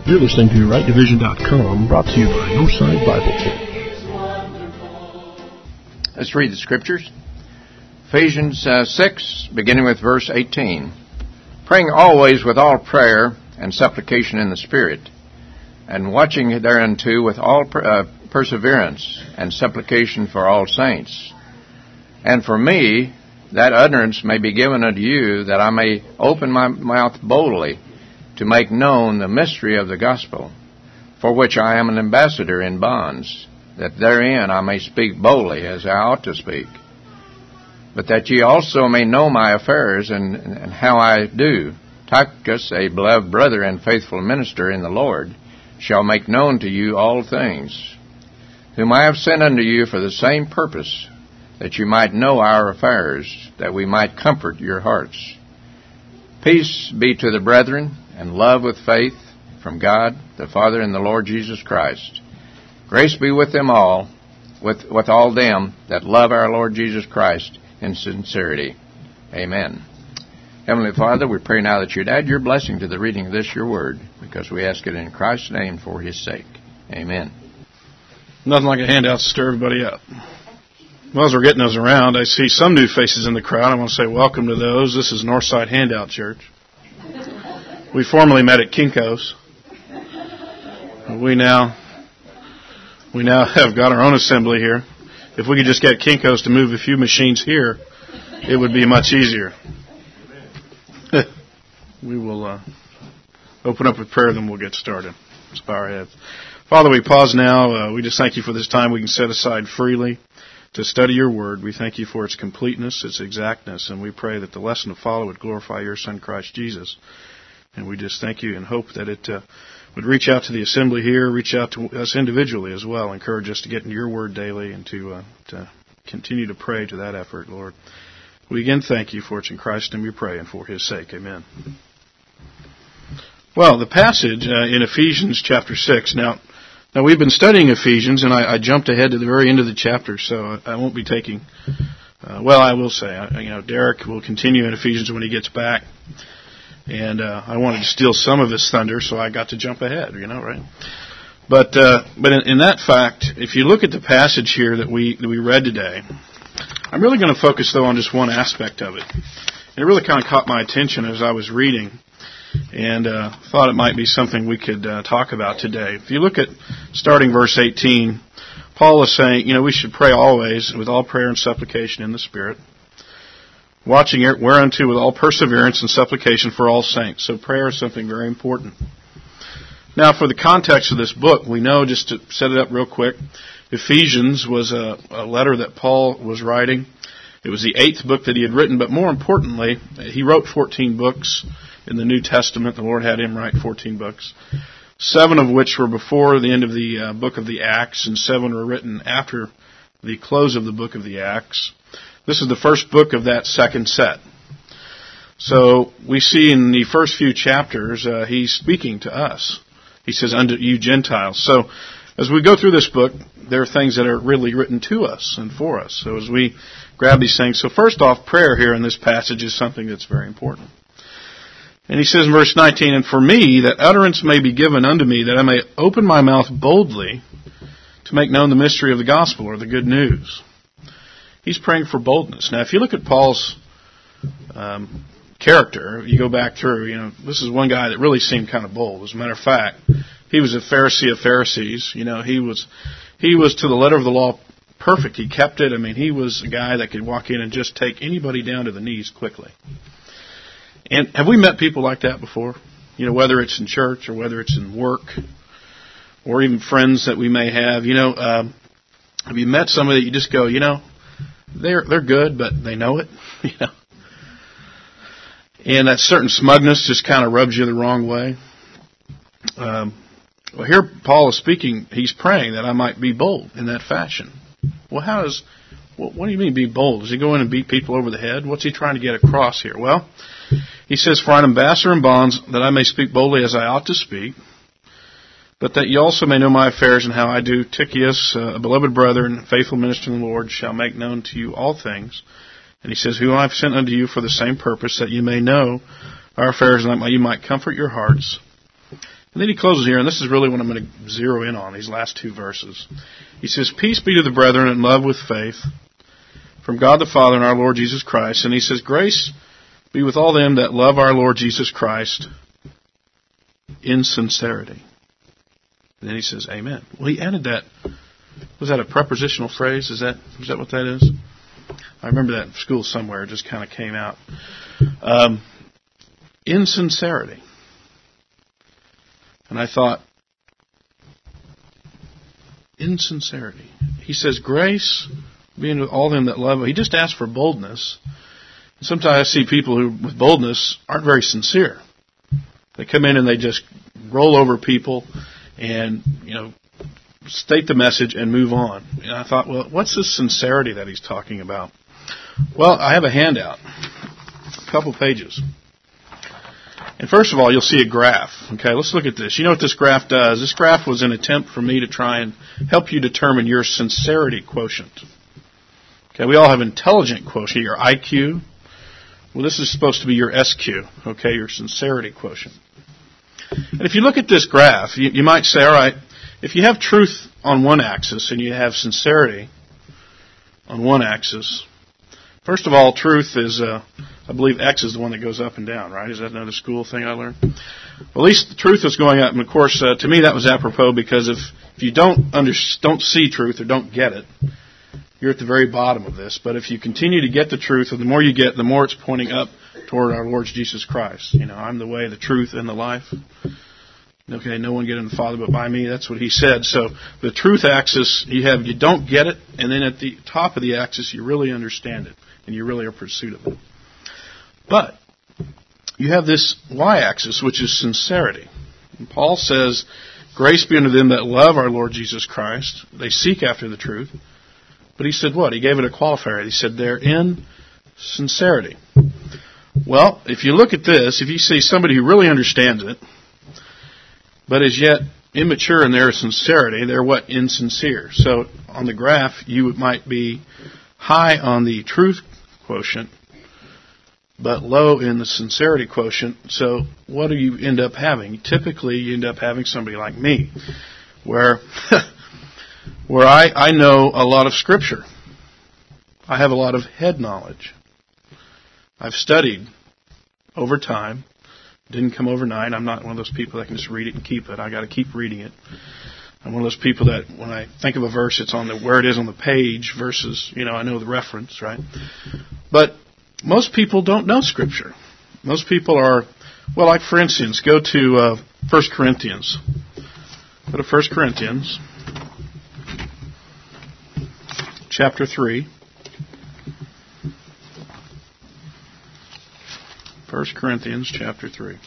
You're listening to RightDivision.com, brought to you by Northside Bible Church. Let's read the Scriptures. Ephesians 6, beginning with verse 18. Praying always with all prayer and supplication in the Spirit, and watching thereunto with all perseverance and supplication for all saints. And for me, that utterance may be given unto you, that I may open my mouth boldly to make known the mystery of the gospel, for which I am an ambassador in bonds, that therein I may speak boldly as I ought to speak. But that ye also may know my affairs and how I do. Tychicus, a beloved brother and faithful minister in the Lord, shall make known to you all things, whom I have sent unto you for the same purpose, that you might know our affairs, that we might comfort your hearts. Peace be to the brethren, and love with faith from God, the Father, and the Lord Jesus Christ. Grace be with them all, with all them that love our Lord Jesus Christ in sincerity. Amen. Heavenly Father, we pray now that you'd add your blessing to the reading of this, your word, because we ask it in Christ's name for his sake. Amen. Nothing like a handout to stir everybody up. Well, as we're getting those around, I see some new faces in the crowd. I want to say welcome to those. This is Northside Handout Church. We formerly met at Kinko's. We now have got our own assembly here. If we could just get Kinko's to move a few machines here, it would be much easier. We will open up with prayer, then we'll get started. Let's bow our heads. Father, we pause now. We just thank you for this time we can set aside freely to study your word. We thank you for its completeness, its exactness, and we pray that the lesson to follow would glorify your Son, Christ Jesus. And we just thank you and hope that it would reach out to the assembly here, reach out to us individually as well, encourage us to get into your word daily and to continue to pray to that effort, Lord. We again thank you for it in Christ's name we pray and for his sake. Amen. Well, the passage in Ephesians chapter 6. Now we've been studying Ephesians, and I jumped ahead to the very end of the chapter, so I won't be taking... I will say, Derek will continue in Ephesians when he gets back. And I wanted to steal some of his thunder, so I got to jump ahead, right? But in that fact, if you look at the passage here that we read today, I'm really going to focus, though, on just one aspect of it. And it really kind of caught my attention as I was reading, and thought it might be something we could talk about today. If you look at starting verse 18, Paul is saying, we should pray always with all prayer and supplication in the Spirit, watching it whereunto with all perseverance and supplication for all saints. So prayer is something very important. Now, for the context of this book, we know, just to set it up real quick, Ephesians was a letter that Paul was writing. It was the 8th book that he had written, but more importantly, he wrote 14 books in the New Testament. The Lord had him write 14 books, 7 of which were before the end of the book of the Acts, and 7 were written after the close of the book of the Acts. This is the first book of that second set. So we see in the first few chapters, he's speaking to us. He says, unto you Gentiles. So as we go through this book, there are things that are really written to us and for us. So as we grab these things, so first off, prayer here in this passage is something that's very important. And he says in verse 19, and for me, that utterance may be given unto me, that I may open my mouth boldly to make known the mystery of the gospel, or the good news. He's praying for boldness. Now, if you look at Paul's character, you go back through, this is one guy that really seemed kind of bold. As a matter of fact, he was a Pharisee of Pharisees. He was to the letter of the law perfect. He kept it. He was a guy that could walk in and just take anybody down to the knees quickly. And have we met people like that before? Whether it's in church or whether it's in work or even friends that we may have. Have you met somebody that you just go, they're good, but they know it, And that certain smugness just kind of rubs you the wrong way. Well, here Paul is speaking, he's praying that I might be bold in that fashion. Well, what do you mean be bold? Does he go in and beat people over the head? What's he trying to get across here? Well, he says, for an ambassador in bonds, that I may speak boldly as I ought to speak, but that ye also may know my affairs and how I do. Tychicus, a beloved brother and faithful minister in the Lord, shall make known to you all things. And he says, whom I have sent unto you for the same purpose, that you may know our affairs, and that you might comfort your hearts. And then he closes here, and this is really what I'm going to zero in on, these last two verses. He says, peace be to the brethren and love with faith from God the Father and our Lord Jesus Christ. And he says, grace be with all them that love our Lord Jesus Christ in sincerity. And then he says, amen. Well, he added that. Was that a prepositional phrase? Is that what that is? I remember that in school somewhere. It just kind of came out. In sincerity. And I thought, in sincerity. He says, grace being with all them that love him. He just asked for boldness. Sometimes I see people who, with boldness, aren't very sincere. They come in and they just roll over people and, state the message and move on. And I thought, well, what's this sincerity that he's talking about? Well, I have a handout, a couple pages. And first of all, you'll see a graph. Okay, let's look at this. You know what this graph does? This graph was an attempt for me to try and help you determine your sincerity quotient. Okay, we all have intelligent quotient, your IQ. Well, this is supposed to be your SQ, okay, your sincerity quotient. And if you look at this graph, you might say, all right, if you have truth on one axis and you have sincerity on one axis, first of all, truth is, I believe X is the one that goes up and down, right? Is that another school thing I learned? Well, at least the truth is going up. And, of course, to me that was apropos because if you don't see truth or don't get it, you're at the very bottom of this. But if you continue to get the truth, and the more you get, the more it's pointing up toward our Lord Jesus Christ. I'm the way, the truth, and the life. Okay, no one get in the Father but by me. That's what he said. So the truth axis, you don't get it, and then at the top of the axis, you really understand it, and you really are pursuit of it. But you have this y-axis, which is sincerity. And Paul says, grace be unto them that love our Lord Jesus Christ. They seek after the truth. But he said what? He gave it a qualifier. He said they're in sincerity. Well, if you look at this, if you see somebody who really understands it, but is yet immature in their sincerity, they're what? Insincere. So on the graph, you might be high on the truth quotient, but low in the sincerity quotient. So what do you end up having? Typically, you end up having somebody like me, where I know a lot of Scripture. I have a lot of head knowledge. I've studied over time. Didn't come overnight. I'm not one of those people that can just read it and keep it. I got to keep reading it. I'm one of those people that when I think of a verse, it's on where it is on the page versus, I know the reference, right? But most people don't know Scripture. Most people are, well, like for instance, go to 1 Corinthians. Go to 1 Corinthians, chapter 3. 1 Corinthians chapter 3.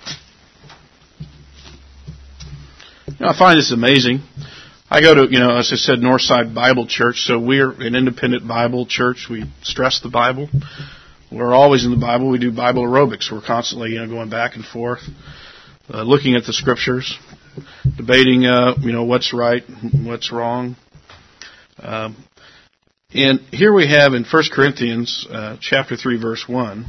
I find this amazing. I go to, as I said, Northside Bible Church, so we're an independent Bible church. We stress the Bible. We're always in the Bible. We do Bible aerobics. We're constantly, going back and forth, looking at the Scriptures, debating, what's right, what's wrong. And here we have in 1 Corinthians chapter 3, verse 1,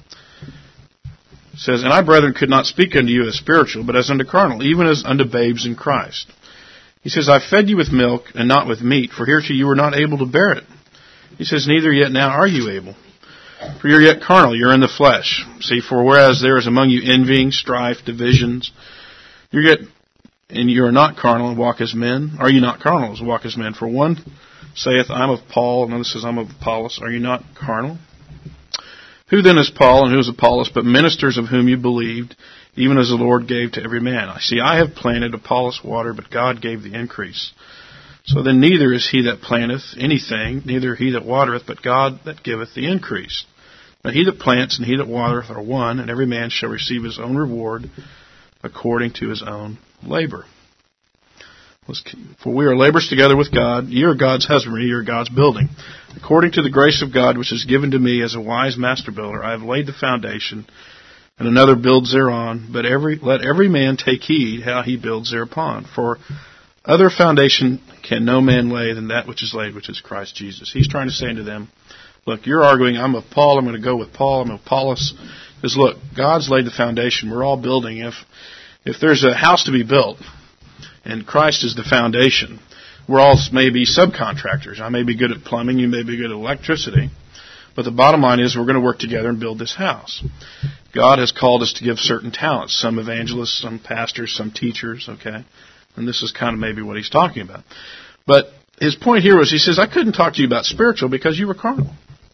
it says, and I, brethren, could not speak unto you as spiritual, but as unto carnal, even as unto babes in Christ. He says, I fed you with milk and not with meat, for hereto you were not able to bear it. He says, neither yet now are you able. For you're yet carnal, you're in the flesh. See, for whereas there is among you envying, strife, divisions, and you are not carnal and walk as men. Are you not carnal and walk as men? For one saith, I'm of Paul, another says, I'm of Apollos. Are you not carnal? Who then is Paul and who is Apollos, but ministers of whom you believed, even as the Lord gave to every man? I see, I have planted, Apollos watered, but God gave the increase. So then neither is he that planteth anything, neither he that watereth, but God that giveth the increase. But he that plants and he that watereth are one, and every man shall receive his own reward according to his own labor. For we are laborers together with God. Ye are God's husbandry, ye are God's building. According to the grace of God which is given to me as a wise master builder, I have laid the foundation, and another builds thereon. But let every man take heed how he builds thereupon. For other foundation can no man lay than that which is laid, which is Christ Jesus. He's trying to say to them, look, you're arguing, I'm of Paul, I'm going to go with Paul, I'm of Apollos. Because look, God's laid the foundation. We're all building. if there's a house to be built and Christ is the foundation, we're all maybe subcontractors. I may be good at plumbing, you may be good at electricity. But the bottom line is we're going to work together and build this house. God has called us to give certain talents, some evangelists, some pastors, some teachers, okay? And this is kind of maybe what he's talking about. But his point here was, he says, I couldn't talk to you about spiritual because you were carnal.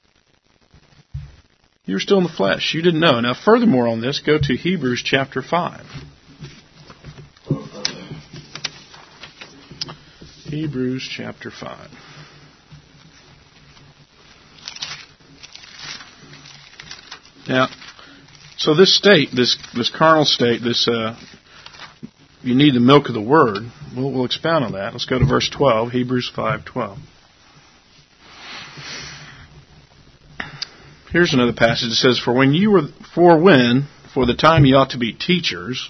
You were still in the flesh. You didn't know. Now, furthermore on this, go to Hebrews chapter 5. Hebrews chapter 5. Now, so this state, this carnal state, you need the milk of the Word. We'll expound on that. Let's go to verse 12, Hebrews 5:12. Here's another passage that says, For the time ye ought to be teachers,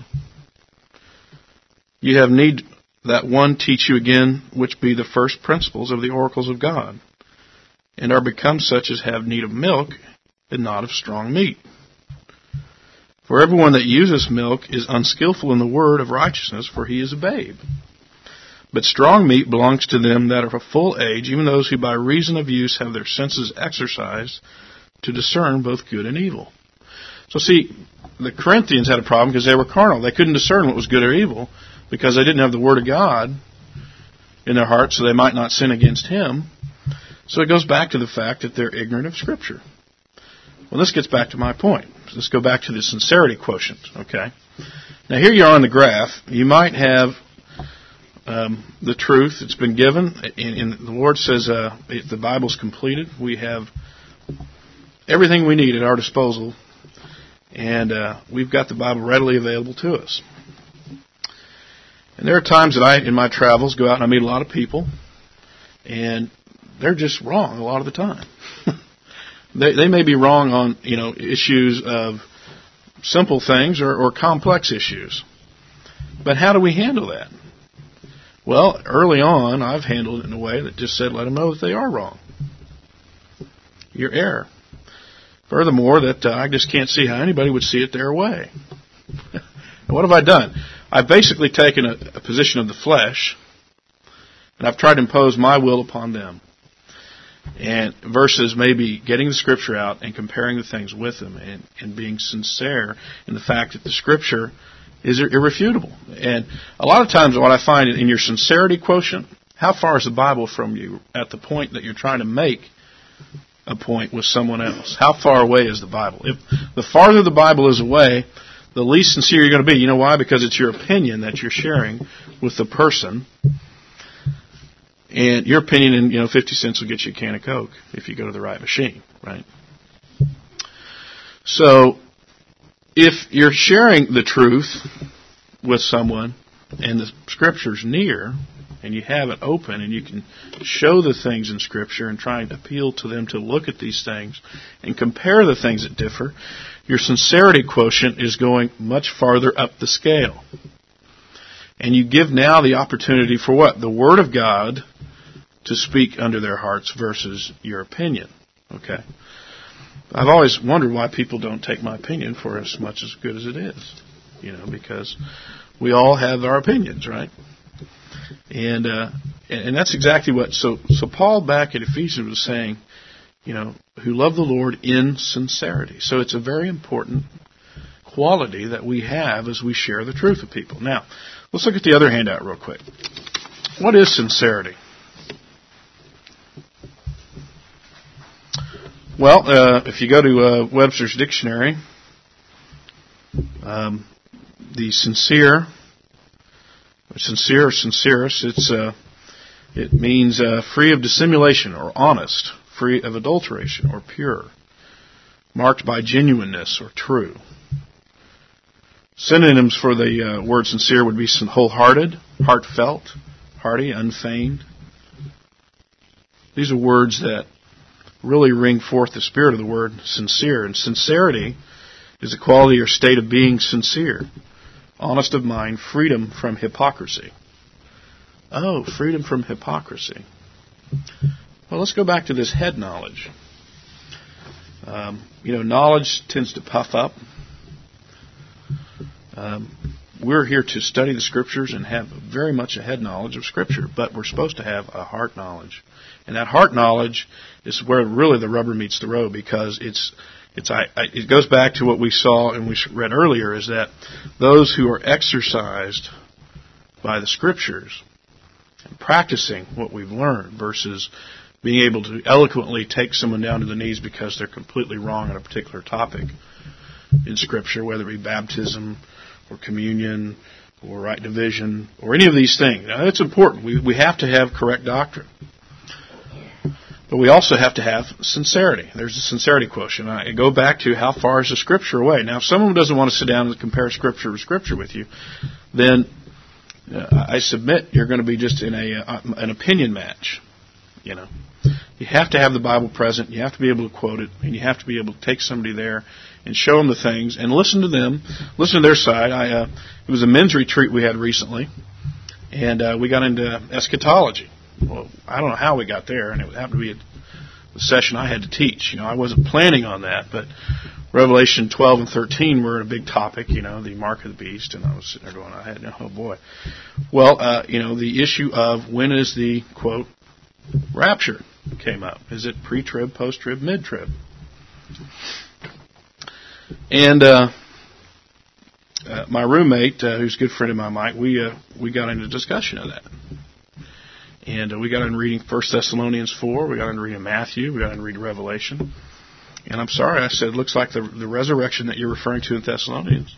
you have need that one teach you again, which be the first principles of the oracles of God, and are become such as have need of milk, and not of strong meat. For everyone that uses milk is unskillful in the word of righteousness, for he is a babe. But strong meat belongs to them that are of full age, even those who by reason of use have their senses exercised to discern both good and evil. So see, the Corinthians had a problem because they were carnal. They couldn't discern what was good or evil because they didn't have the Word of God in their hearts, so they might not sin against Him. So it goes back to the fact that they're ignorant of Scripture. Well, this gets back to my point. Let's go back to the sincerity quotient, okay? Now, here you are on the graph. You might have the truth that's been given, and the Lord says the Bible's completed. We have everything we need at our disposal, and we've got the Bible readily available to us. And there are times that I, in my travels, go out and I meet a lot of people, and they're just wrong a lot of the time. They may be wrong on, issues of simple things or complex issues. But how do we handle that? Well, early on, I've handled it in a way that just said, let them know that they are wrong. Your error. Furthermore, that I just can't see how anybody would see it their way. And what have I done? I've basically taken a position of the flesh, and I've tried to impose my will upon them. And versus maybe getting the Scripture out and comparing the things with them and being sincere in the fact that the Scripture is irrefutable. And a lot of times what I find in your sincerity quotient, how far is the Bible from you at the point that you're trying to make a point with someone else? How far away is the Bible? If the farther the Bible is away, the least sincere you're going to be. You know why? Because it's your opinion that you're sharing with the person. And your opinion in 50 cents will get you a can of Coke if you go to the right machine, right? So, if you're sharing the truth with someone and the Scripture's near, and you have it open and you can show the things in Scripture and try and appeal to them to look at these things and compare the things that differ, your sincerity quotient is going much farther up the scale. And you give now the opportunity for what? The Word of God to speak under their hearts versus your opinion. Okay? I've always wondered why people don't take my opinion for as much as good as it is. Because we all have our opinions, right? And that's exactly what... So Paul back at Ephesians was saying, who love the Lord in sincerity. So it's a very important quality that we have as we share the truth with people. Now, let's look at the other handout real quick. What is sincerity? Well, if you go to Webster's Dictionary, the sincere or sincerus, it means free of dissimulation or honest, free of adulteration or pure, marked by genuineness or true. Synonyms for the word sincere would be wholehearted, heartfelt, hearty, unfeigned. These are words that really ring forth the spirit of the word sincere. And sincerity is a quality or state of being sincere, honest of mind, freedom from hypocrisy. Oh, freedom from hypocrisy. Well, let's go back to this head knowledge. Knowledge tends to puff up. we're here to study the Scriptures and have very much a head knowledge of Scripture, but we're supposed to have a heart knowledge. And that heart knowledge is where really the rubber meets the road, because it goes back to what we saw and we read earlier, is that those who are exercised by the Scriptures and practicing what we've learned versus being able to eloquently take someone down to the knees because they're completely wrong on a particular topic in Scripture, whether it be baptism or communion or right division or any of these things. Now, that's important. We have to have correct doctrine. But we also have to have sincerity. There's a sincerity quotient. I go back to how far is the Scripture away. Now, if someone doesn't want to sit down and compare Scripture with Scripture with you, then I submit you're going to be just in an opinion match. You know, you have to have the Bible present. You have to be able to quote it, and you have to be able to take somebody there and show them the things and listen to them, listen to their side. It was a men's retreat we had recently, and we got into eschatology. Well, I don't know how we got there, and it happened to be the session I had to teach. You know, I wasn't planning on that, but Revelation 12 and 13 were a big topic, you know, the mark of the beast, and I was sitting there going, oh boy. Well, you know, the issue of when is the, quote, rapture came up. Is it pre-trib, post-trib, mid-trib? And my roommate, who's a good friend of mine, Mike, we got into discussion of that. And we got into reading 1 Thessalonians 4, we got into reading Matthew, we got into reading Revelation. And I'm sorry, I said, it looks like the resurrection that you're referring to in Thessalonians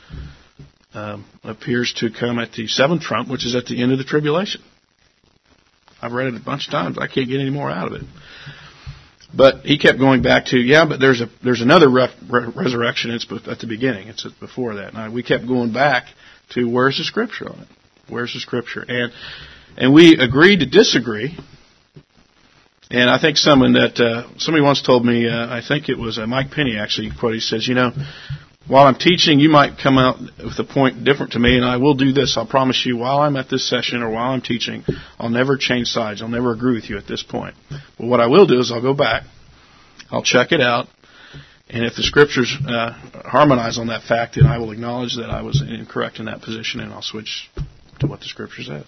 appears to come at the seventh trump, which is at the end of the tribulation. I've read it a bunch of times. I can't get any more out of it. But he kept going back to, but there's another resurrection. It's at the beginning. It's before that. And we kept going back to where's the Scripture on it? Where's the Scripture? And we agreed to disagree. And I think somebody once told me, I think it was Mike Penny actually quoted. He says, while I'm teaching, you might come out with a point different to me, and I will do this. I'll promise you, while I'm at this session or while I'm teaching, I'll never change sides. I'll never agree with you at this point. But what I will do is I'll go back, I'll check it out, and if the Scriptures harmonize on that fact, then I will acknowledge that I was incorrect in that position, and I'll switch to what the Scripture says.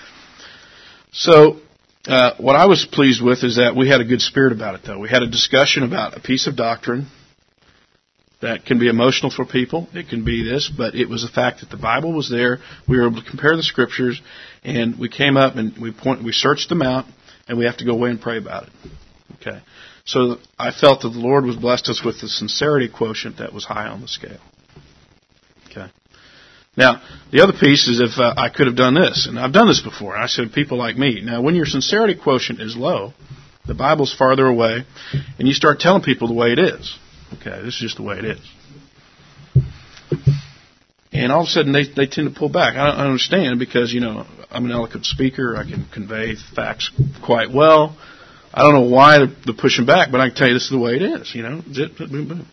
So, what I was pleased with is that we had a good spirit about it, though. We had a discussion about a piece of doctrine that can be emotional for people. It can be this, but it was the fact that the Bible was there. We were able to compare the Scriptures, and we came up and we searched them out, and we have to go away and pray about it. Okay. So I felt that the Lord was blessed us with the sincerity quotient that was high on the scale. Okay. Now, the other piece is if I could have done this, and I've done this before. I said people like me. Now, when your sincerity quotient is low, the Bible's farther away, and you start telling people the way it is. Okay, this is just the way it is. And all of a sudden, they tend to pull back. I don't understand because, I'm an eloquent speaker. I can convey facts quite well. I don't know why they're pushing back, but I can tell you this is the way it is. Zip, boom, boom.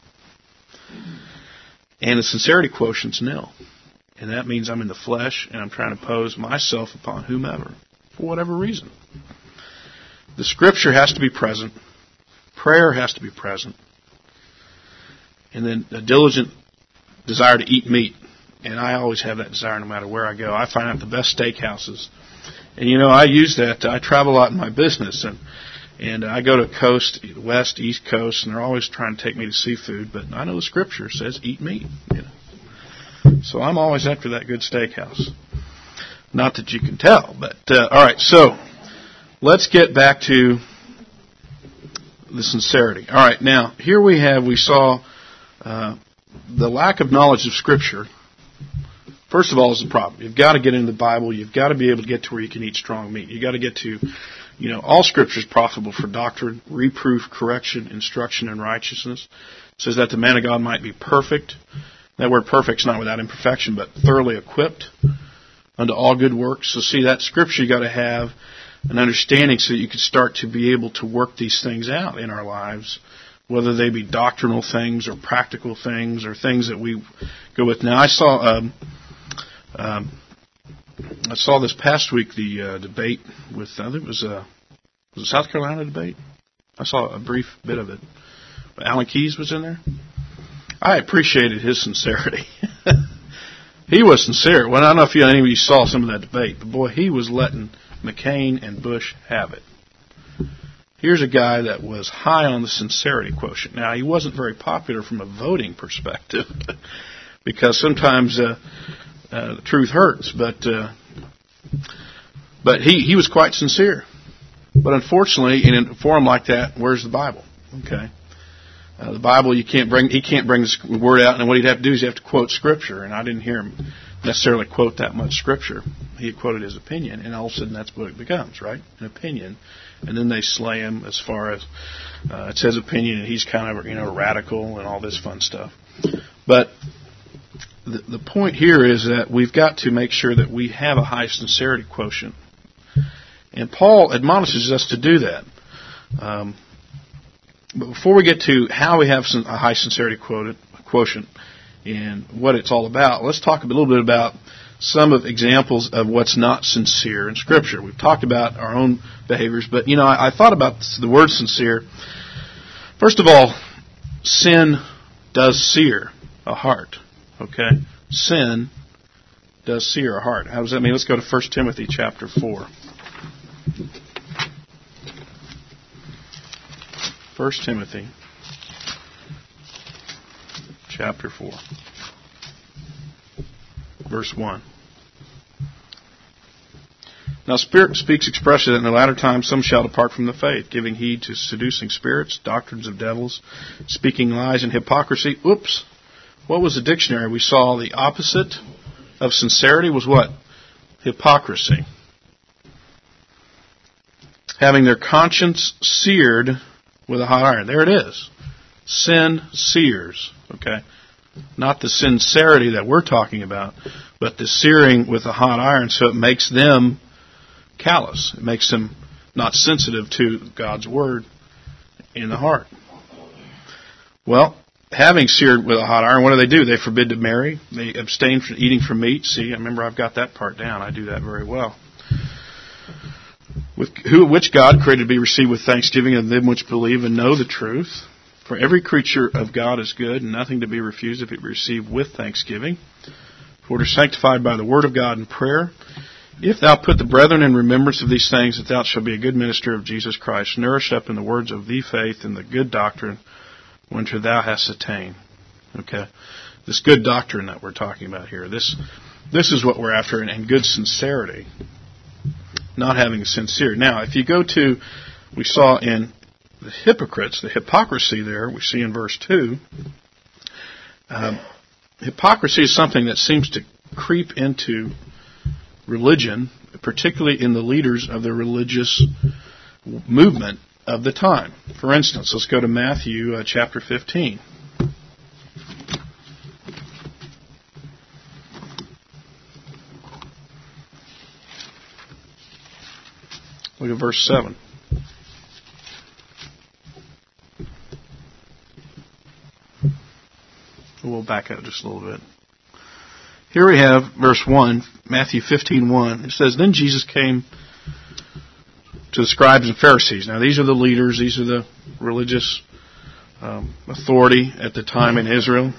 And the sincerity quotient's nil. And that means I'm in the flesh, and I'm trying to impose myself upon whomever, for whatever reason. The Scripture has to be present. Prayer has to be present. And then a diligent desire to eat meat. And I always have that desire no matter where I go. I find out the best steakhouses. And I use that. I travel a lot in my business. And I go to coast, west, east coast, and they're always trying to take me to seafood. But I know the Scripture says eat meat. So I'm always after that good steakhouse. Not that you can tell. But, all right, so let's get back to the sincerity. All right, now, here we saw the lack of knowledge of Scripture, first of all, is a problem. You've got to get into the Bible. You've got to be able to get to where you can eat strong meat. You've got to get to, all Scripture is profitable for doctrine, reproof, correction, instruction, and righteousness. It says that the man of God might be perfect. That word perfect is not without imperfection, but thoroughly equipped unto all good works. So see, that Scripture you got to have an understanding so that you can start to be able to work these things out in our lives, whether they be doctrinal things or practical things or things that we go with. Now, I saw this past week the debate with, I think it was a South Carolina debate? I saw a brief bit of it. Alan Keyes was in there. I appreciated his sincerity. He was sincere. Well, I don't know if any of you saw some of that debate, but boy, he was letting McCain and Bush have it. Here's a guy that was high on the sincerity quotient. Now, he wasn't very popular from a voting perspective because sometimes the truth hurts, but he was quite sincere. But unfortunately, in a forum like that, where's the Bible? Okay. The Bible, he can't bring the word out, and what he'd have to do is he'd have to quote Scripture, and I didn't hear him necessarily quote that much Scripture. He quoted his opinion, and all of a sudden that's what it becomes, right? An opinion. And then they slay him as far as it's his opinion, and he's kind of radical and all this fun stuff. But the point here is that we've got to make sure that we have a high sincerity quotient. And Paul admonishes us to do that. But before we get to how we have a high sincerity quotient and what it's all about, let's talk a little bit about some of examples of what's not sincere in Scripture. We've talked about our own behaviors, but I thought about the word sincere. First of all, sin does sear a heart. Okay? Sin does sear a heart. How does that mean? Let's go to 1 Timothy chapter 4. 1 Timothy chapter 4, verse 1. Now, Spirit speaks expressly that in the latter times some shall depart from the faith, giving heed to seducing spirits, doctrines of devils, speaking lies and hypocrisy. Oops. What was the dictionary? We saw the opposite of sincerity was what? Hypocrisy. Having their conscience seared with a hot iron. There it is. Sin sears. Okay? Not the sincerity that we're talking about, but the searing with a hot iron, so it makes them callous. It makes them not sensitive to God's Word in the heart. Well, having seared with a hot iron, what do? They forbid to marry. They abstain from eating from meat. See, I remember I've got that part down. I do that very well. Which God created to be received with thanksgiving of them which believe and know the truth. For every creature of God is good, and nothing to be refused if it be received with thanksgiving. For it is sanctified by the word of God and prayer. If thou put the brethren in remembrance of these things, that thou shalt be a good minister of Jesus Christ, nourished up in the words of the faith and the good doctrine, whereunto thou hast attained. Okay, this good doctrine that we're talking about here. This is what we're after, and good sincerity. Not having sincere. Now, if you go to, we saw in the hypocrites, the hypocrisy there, we see in verse 2, hypocrisy is something that seems to creep into religion, particularly in the leaders of the religious movement of the time. For instance, let's go to Matthew chapter 15. Look at verse 7. We'll back up just a little bit. Here we have verse 1, Matthew 15:1. It says, Then Jesus came to the scribes and Pharisees. Now these are the leaders, these are the religious authority at the time in Israel,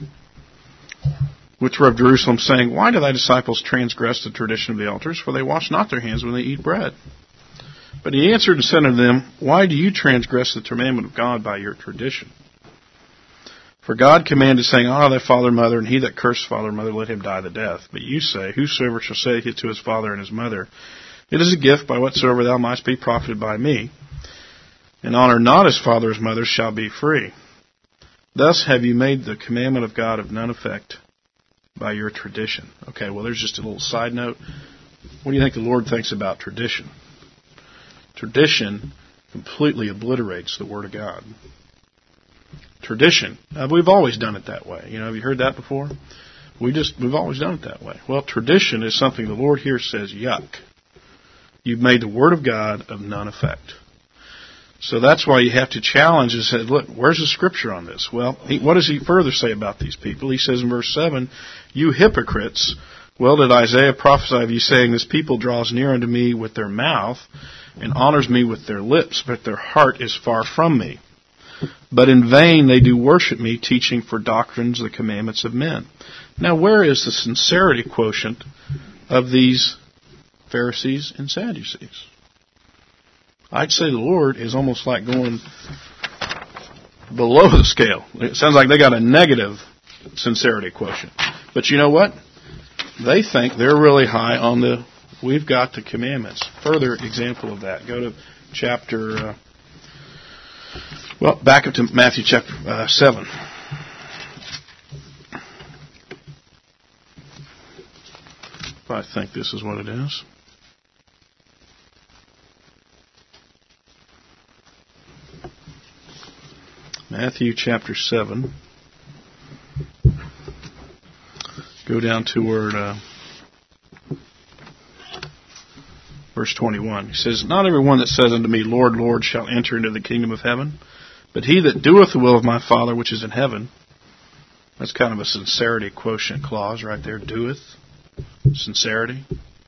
which were of Jerusalem, saying, Why do thy disciples transgress the tradition of the elders? For they wash not their hands when they eat bread. But he answered and said unto them, Why do you transgress the commandment of God by your tradition? For God commanded, saying, Honor thy father and mother, and he that curseth father and mother, let him die the death. But you say, Whosoever shall say to his father and his mother, It is a gift by whatsoever thou mightst be profited by me, and honor not his father or his mother, shall be free. Thus have you made the commandment of God of none effect by your tradition. Okay, well, there's just a little side note. What do you think the Lord thinks about tradition? Tradition completely obliterates the Word of God. Tradition. We've always done it that way. Have you heard that before? We've always done it that way. Well, tradition is something the Lord here says, yuck. You've made the Word of God of none effect. So that's why you have to challenge and say, look, where's the Scripture on this? Well, what does he further say about these people? He says in verse 7, You hypocrites, well did Isaiah prophesy of you, saying, This people draws near unto me with their mouth, and honors me with their lips, but their heart is far from me. But in vain they do worship me, teaching for doctrines the commandments of men. Now where is the sincerity quotient of these Pharisees and Sadducees? I'd say the Lord is almost like going below the scale. It sounds like they got a negative sincerity quotient. But you know what? They think they're really high on the, we've got the commandments. Further example of that. Go to chapter, back up to Matthew chapter 7. I think this is what it is. Matthew chapter 7. Go down toward verse 21. He says, Not every one that says unto me, Lord, Lord, shall enter into the kingdom of heaven, but he that doeth the will of my Father which is in heaven. That's kind of a sincerity quotient clause right there. Doeth. Sincerity.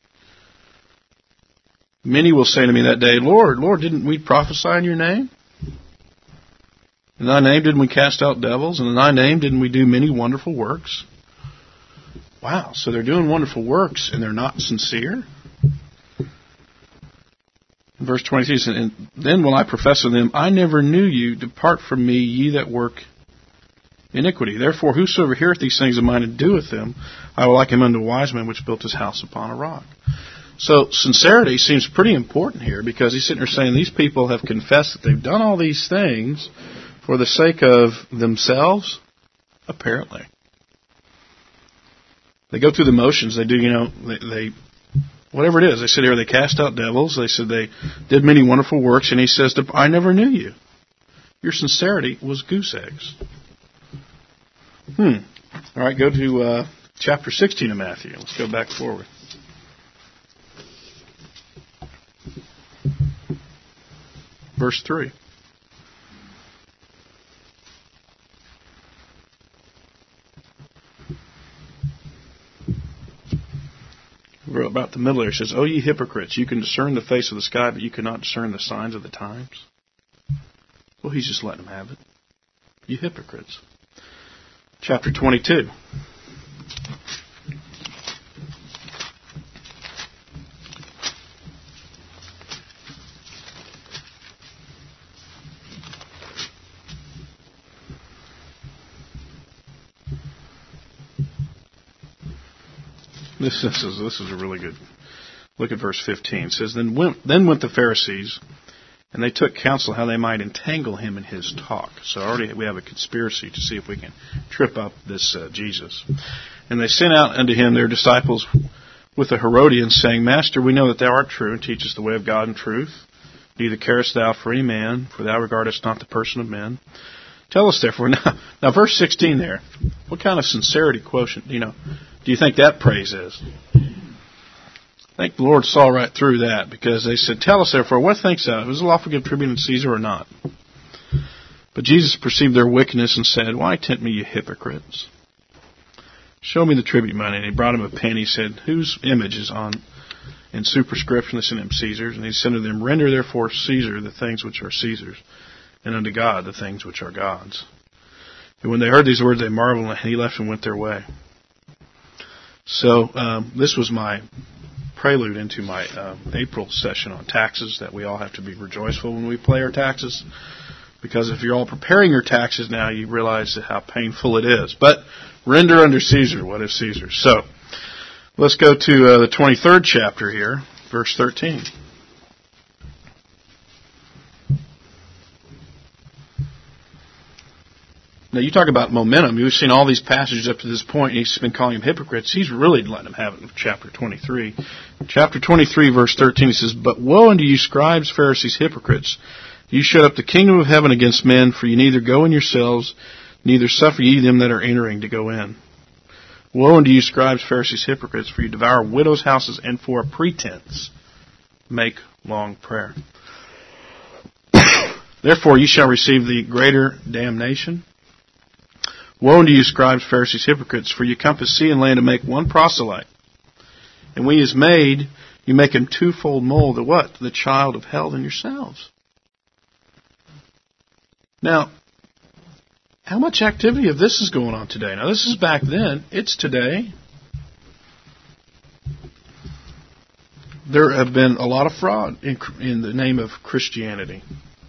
Many will say to me that day, Lord, Lord, didn't we prophesy in your name? In thy name didn't we cast out devils? And in thy name didn't we do many wonderful works? Wow, so they're doing wonderful works and they're not sincere? Verse 23 says, And then will I profess to them, I never knew you. Depart from me, ye that work iniquity. Therefore, whosoever heareth these things of mine and doeth them, I will like him unto a wise man which built his house upon a rock. So sincerity seems pretty important here, because he's sitting there saying these people have confessed that they've done all these things for the sake of themselves, apparently. They go through the motions. They do, they whatever it is. They sit here, they cast out devils. They said they did many wonderful works, and he says, I never knew you. Your sincerity was goose eggs. All right, go to chapter 16 of Matthew. Let's go back forward. Verse 3. About the middle there, it says, O ye hypocrites, you can discern the face of the sky, but you cannot discern the signs of the times. Well, he's just letting them have it. You hypocrites. Chapter 22. This is a really good look at verse 15. It says, Then went the Pharisees, and they took counsel how they might entangle him in his talk. So already we have a conspiracy to see if we can trip up this Jesus. And they sent out unto him their disciples with the Herodians, saying, Master, we know that thou art true, and teachest the way of God in truth. Neither carest thou for any man, for thou regardest not the person of men. Tell us therefore. Now verse 16 there, what kind of sincerity quotient, do you think that praise is? I think the Lord saw right through that, because they said, Tell us therefore, what thinkst thou? Is it lawful to give tribute unto Caesar or not? But Jesus perceived their wickedness and said, Why tempt me, you hypocrites? Show me the tribute money. And he brought him a pen. He said, Whose image is on in superscription? They sent him Caesar's. And he said to them, Render therefore Caesar the things which are Caesar's, and unto God the things which are God's. And when they heard these words, they marveled, and he left and went their way. So this was my prelude into my April session on taxes, that we all have to be rejoiceful when we pay our taxes, because if you're all preparing your taxes now, you realize how painful it is. But render unto Caesar what is Caesar's. So let's go to the 23rd chapter here, verse 13. Now, you talk about momentum. We've seen all these passages up to this point, and he's been calling them hypocrites. He's really letting them have it in chapter 23. Chapter 23, verse 13, he says, But woe unto you, scribes, Pharisees, hypocrites! You shut up the kingdom of heaven against men, for you neither go in yourselves, neither suffer ye them that are entering to go in. Woe unto you, scribes, Pharisees, hypocrites! For you devour widows' houses, and for a pretense make long prayer. Therefore ye shall receive the greater damnation. Woe unto you, scribes, Pharisees, hypocrites, for you compass sea and land to make one proselyte. And when he is made, you make him twofold more the what? The child of hell than yourselves. Now, how much activity of this is going on today? Now, this is back then. It's today. There have been a lot of fraud in the name of Christianity.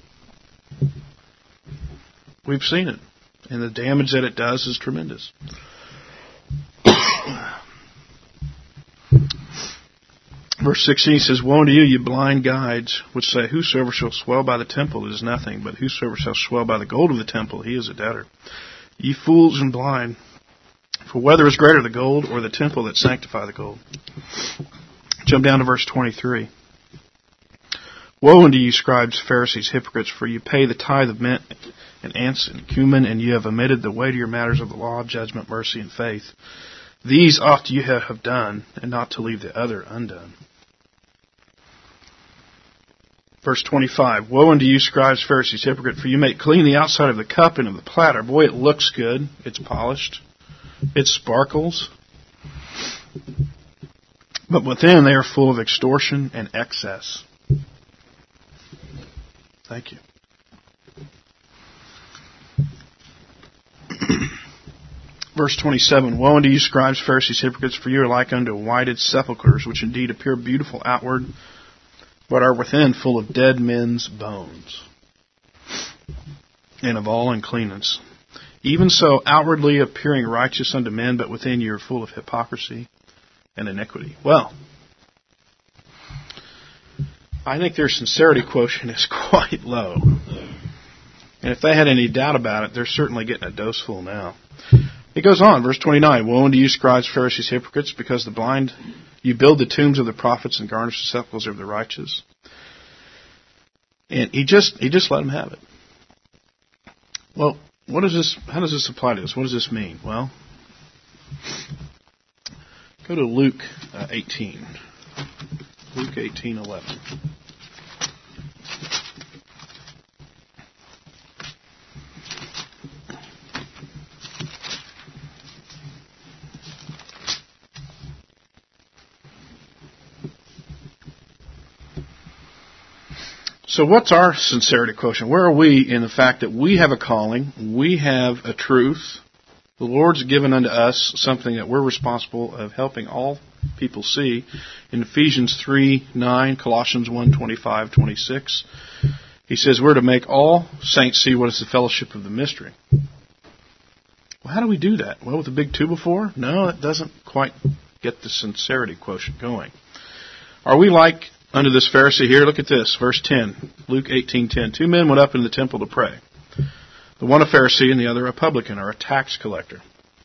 We've seen it. And the damage that it does is tremendous. Verse 16 says, Woe unto you, you blind guides, which say, Whosoever shall swell by the temple is nothing, but whosoever shall swell by the gold of the temple, he is a debtor. Ye fools and blind, for whether is greater, the gold or the temple that sanctify the gold? Jump down to verse 23. Woe unto you, scribes, Pharisees, hypocrites, for you pay the tithe of mint and ants and cumin, and you have omitted the weightier matters of the law, judgment, mercy, and faith. These ought you have done, and not to leave the other undone. Verse 25, Woe unto you, scribes, Pharisees, hypocrite, for you make clean the outside of the cup and of the platter. Boy, it looks good. It's polished. It sparkles. But within they are full of extortion and excess. Thank you. Verse 27, Woe unto you, scribes, Pharisees, hypocrites, for you are like unto whited sepulchres, which indeed appear beautiful outward, but are within full of dead men's bones, and of all uncleanness. Even so, outwardly appearing righteous unto men, but within you are full of hypocrisy and iniquity. Well, I think their sincerity quotient is quite low. And if they had any doubt about it, they're certainly getting a dose full now. It goes on, verse 29, Woe unto you, scribes, Pharisees, hypocrites, because the blind, you build the tombs of the prophets and garnish the sepulchres of the righteous. And he just let them have it. Well, what is this? How does this apply to us? What does this mean? Well, go to Luke 18. Luke 18:11. So what's our sincerity quotient? Where are we in the fact that we have a calling, we have a truth, the Lord's given unto us something that we're responsible of helping all people see. In Ephesians 3:9, Colossians 1:25, 26, he says we're to make all saints see what is the fellowship of the mystery. Well, how do we do that? Well, with a big 2 before? No, it doesn't quite get the sincerity quotient going. Are we like under this Pharisee here? Look at this, verse 10, Luke 18:10. 2 men went up into the temple to pray. The one a Pharisee and the other a publican, or a tax collector.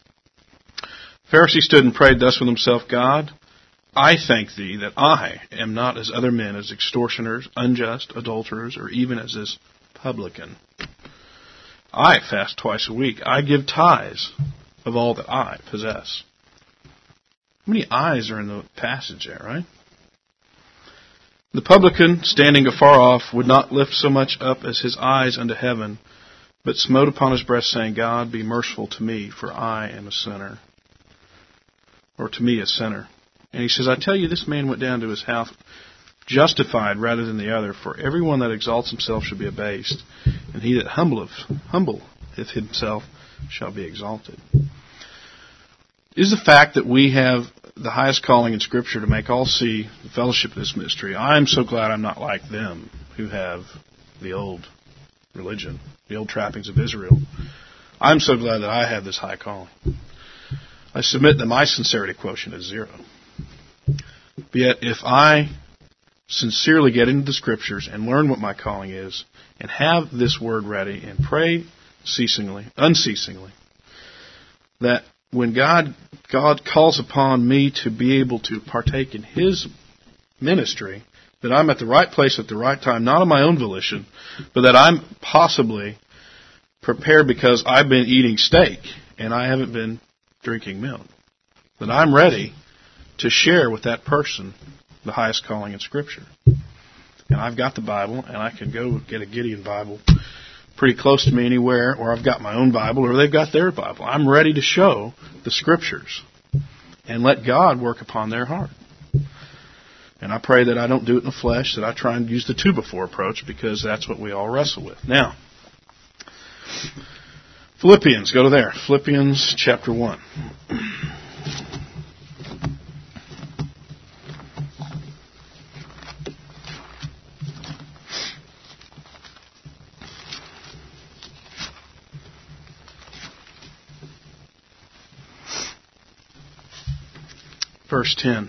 Pharisee stood and prayed thus with himself, God, I thank thee that I am not as other men, as extortioners, unjust, adulterers, or even as this publican. I fast twice a week. I give tithes of all that I possess. How many I's are in the passage there, right? The publican, standing afar off, would not lift so much up as his eyes unto heaven, but smote upon his breast, saying, God, be merciful to me, for I am a sinner. Or to me, a sinner. And he says, I tell you, this man went down to his house justified rather than the other, for everyone that exalts himself shall be abased, and he that humbleth himself shall be exalted. Is the fact that we have the highest calling in Scripture to make all see the fellowship of this mystery. I'm so glad I'm not like them who have the old religion, the old trappings of Israel. I'm so glad that I have this high calling. I submit that my sincerity quotient is 0. But yet, if I sincerely get into the Scriptures and learn what my calling is, and have this word ready, and pray unceasingly, that when God calls upon me to be able to partake in His ministry, that I'm at the right place at the right time, not on my own volition, but that I'm possibly prepared because I've been eating steak and I haven't been drinking milk. That I'm ready to share with that person the highest calling in Scripture. And I've got the Bible, and I can go get a Gideon Bible pretty close to me anywhere, or I've got my own Bible, or they've got their Bible. I'm ready to show the Scriptures and let God work upon their heart. And I pray that I don't do it in the flesh, that I try and use the 2 before approach, because that's what we all wrestle with. Now, Philippians, go to there. Philippians chapter 1. Verse 10.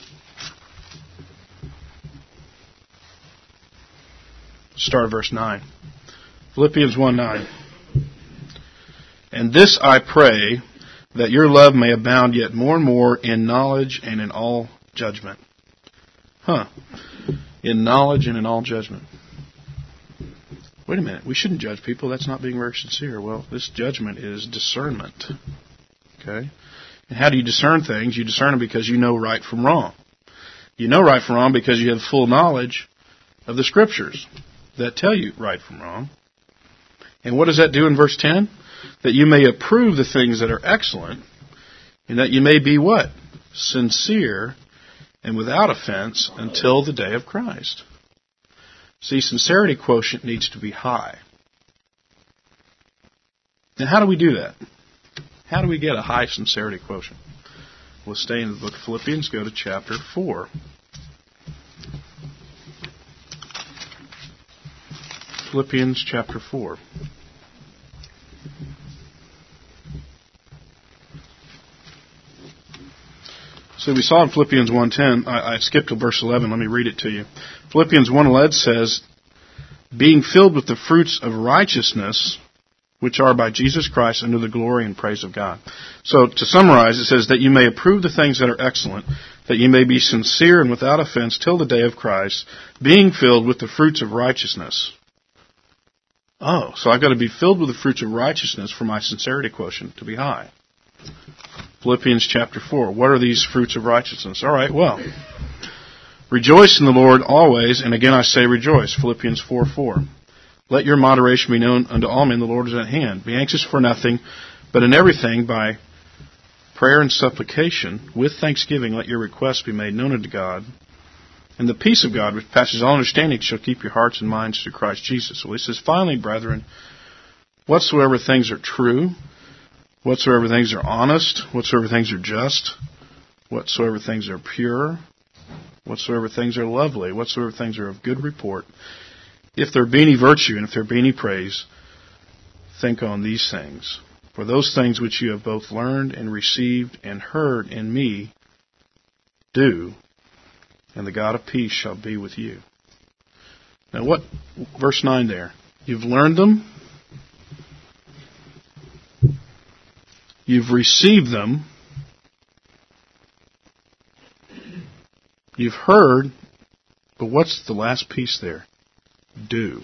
Start of verse 9. Philippians 1:9. And this I pray, that your love may abound yet more and more in knowledge and in all judgment. In knowledge and in all judgment. Wait a minute, we shouldn't judge people. That's not being very sincere. Well, this judgment is discernment. Okay? And how do you discern things? You discern them because you know right from wrong. You know right from wrong because you have full knowledge of the Scriptures that tell you right from wrong. And what does that do in verse 10? That you may approve the things that are excellent, and that you may be what? Sincere and without offense until the day of Christ. See, sincerity quotient needs to be high. Now, how do we do that? How do we get a high sincerity quotient? We'll stay in the book of Philippians, go to chapter 4. Philippians chapter 4. So we saw in Philippians 1:10, I skipped to verse 11, let me read it to you. Philippians 1:11 says, being filled with the fruits of righteousness, which are by Jesus Christ unto the glory and praise of God. So to summarize, it says that you may approve the things that are excellent, that you may be sincere and without offense till the day of Christ, being filled with the fruits of righteousness. Oh, so I've got to be filled with the fruits of righteousness for my sincerity quotient to be high. Philippians chapter 4. What are these fruits of righteousness? All right, well, rejoice in the Lord always, and again I say rejoice. Philippians 4:4. Let your moderation be known unto all men, the Lord is at hand. Be anxious for nothing, but in everything by prayer and supplication, with thanksgiving, let your requests be made known unto God. And the peace of God, which passes all understanding, shall keep your hearts and minds through Christ Jesus. So he says, finally, brethren, whatsoever things are true, whatsoever things are honest, whatsoever things are just, whatsoever things are pure, whatsoever things are lovely, whatsoever things are of good report, if there be any virtue and if there be any praise, think on these things. For those things which you have both learned and received and heard in me, do, and the God of peace shall be with you. Now what, verse 9 there, you've learned them, you've received them, you've heard, but what's the last piece there? Do.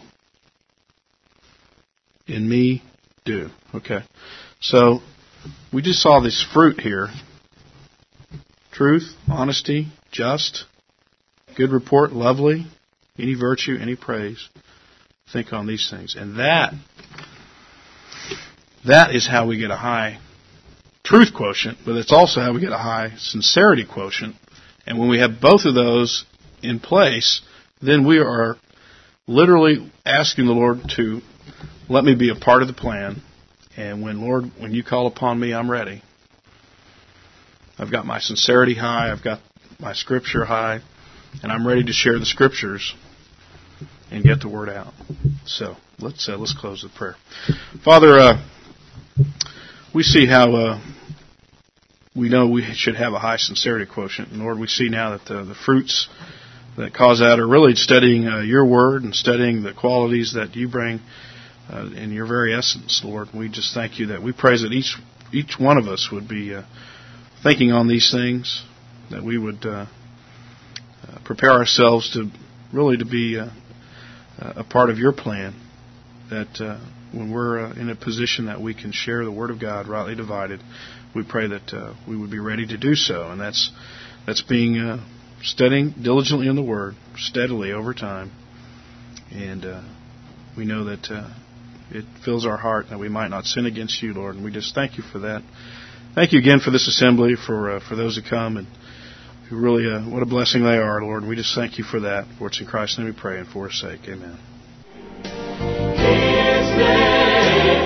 In me, do. Okay. So, we just saw this fruit here. Truth, honesty, just, good report, lovely, any virtue, any praise. Think on these things. And that is how we get a high truth quotient, but it's also how we get a high sincerity quotient. And when we have both of those in place, then we are literally asking the Lord to let me be a part of the plan. And when you call upon me, I'm ready. I've got my sincerity high, I've got my scripture high, and I'm ready to share the scriptures and get the word out. So let's close with prayer. Father, we see how we know we should have a high sincerity quotient. And Lord, we see now that the fruits that cause that are really studying your word and studying the qualities that you bring in your very essence, Lord. We just thank you that we praise that each one of us would be thinking on these things, that we would prepare ourselves to really to be a part of your plan, that when we're in a position that we can share the Word of God rightly divided, we pray that we would be ready to do so. And that's being studying diligently in the Word, steadily over time. And we know that it fills our heart that we might not sin against you, Lord. And we just thank you for that. Thank you again for this assembly, for those who come, and who really, what a blessing they are, Lord. And we just thank you for that. For it's in Christ's name we pray, and for His sake. Amen.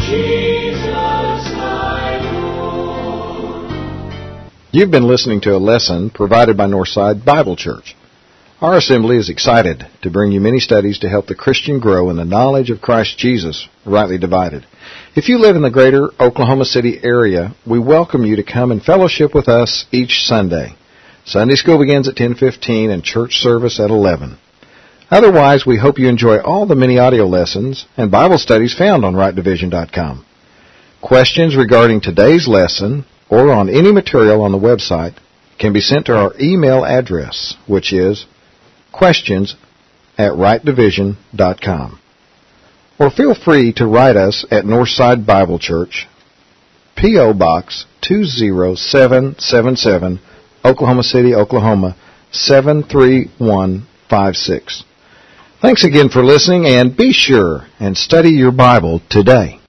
You've been listening to a lesson provided by Northside Bible Church. Our assembly is excited to bring you many studies to help the Christian grow in the knowledge of Christ Jesus, rightly divided. If you live in the greater Oklahoma City area, we welcome you to come and fellowship with us each Sunday. Sunday school begins at 10:15 and church service at 11. Otherwise, we hope you enjoy all the many audio lessons and Bible studies found on rightdivision.com. Questions regarding today's lesson or on any material on the website can be sent to our email address, which is questions@rightdivision.com. Or feel free to write us at Northside Bible Church, P.O. Box 20777, Oklahoma City, Oklahoma 73156. Thanks again for listening, and be sure and study your Bible today.